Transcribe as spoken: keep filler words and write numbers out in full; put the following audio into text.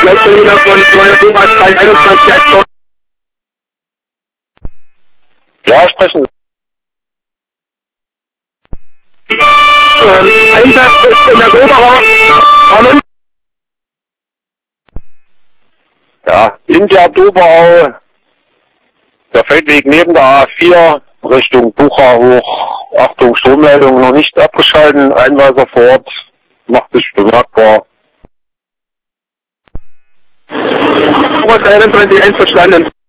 Leittermine von Neuer Thomas dreihunderteinundzwanzig. Ja, sprechen. Ähm, Einsatz ist in der Doberau. Kommen. Ja, in der Doberau, der Feldweg neben der A vier, Richtung Bucha hoch. Achtung, Stromleitung noch nicht abgeschalten. Einweiser vor Ort macht sich bemerkbar. Thomas einundzwanzig einverstanden.